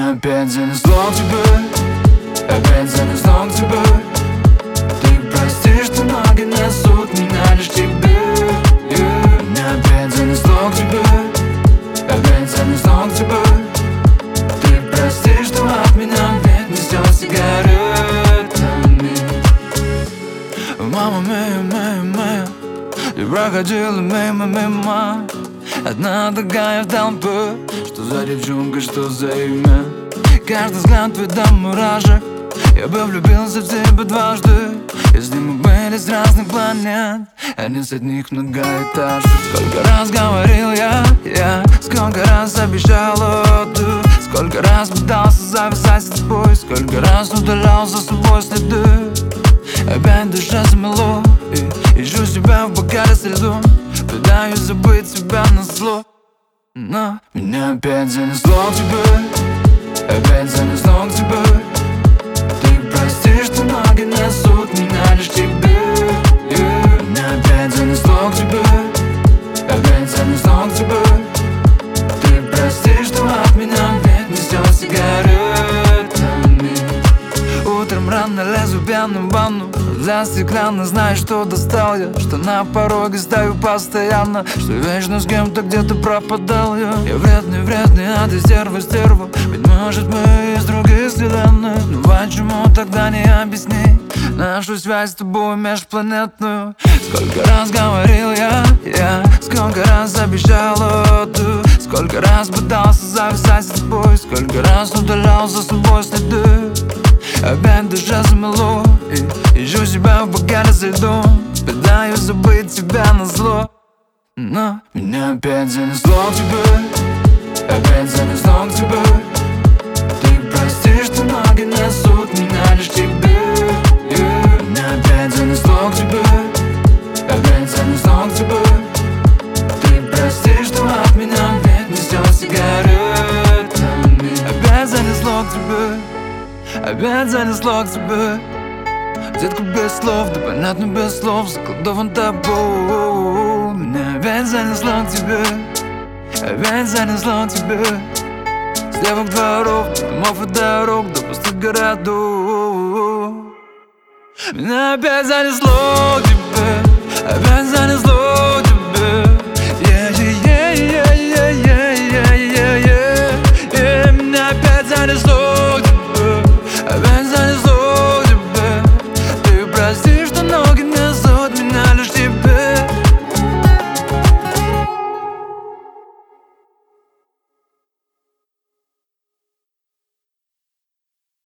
Меня опять занесло к тебе, опять занесло к тебе. Ты прости, что ноги несут меня лишь к тебе. Меня опять занесло к тебе, опять занесло к тебе. Ты прости, что от меня опять несет сигаретами. Мама моя, моя, моя, ты проходила мимо. Одна такая в толпе. Что за девчонка, что за имя? Каждый взгляд твой до мурашек. Я бы влюбился в тебя дважды, если мы были с разных планет, а не с одних многоэтажек. Сколько раз говорил я, сколько раз обещала ты, сколько раз пытался зависать с тобой, сколько раз удалял за собой следы. Опять душа замело, и ищу себя в бокале со льдом. Пытаюсь забыть себя на зло, но меня опять занесло к тебе, опять занесло к тебе. Ты прости, что ноги несут меня лишь к тебе. Меня опять занесло к тебе, опять занесло к тебе. Ты прости, что от меня опять несет сигаретами. Утром рано лезу в пьяную ванну, за стеклянно знаю, что достал я, что на пороге стою постоянно, что вечно с кем-то где-то пропадал я. Я вредный, а ты стерва. Ведь может мы из других вселенных, но почему тогда не объясни нашу связь с тобой межпланетную? Сколько раз говорил я, сколько раз обещала ты, сколько раз пытался зависать с тобой, сколько раз удалял за собой следы. Опять душа замело, и ищу себя в бокале со льдом. Пытаюсь забыть тебя на зло, но меня опять занесло к тебе, опять занесло к тебе. Ты прости, что ноги несут меня лишь к тебе. Меня опять занесло к тебе, опять занесло к тебе. Ты прости, что от меня опять несет сигаретами. Опять занесло к тебе, опять занесло к тебе. Детка без слов, да понятно без слов, заколдован тобой. Меня опять занесло к тебе, опять занесло к тебе. С левых дворов, до домов и дорог, до пустых городов. Меня опять занесло к тебе, опять занесло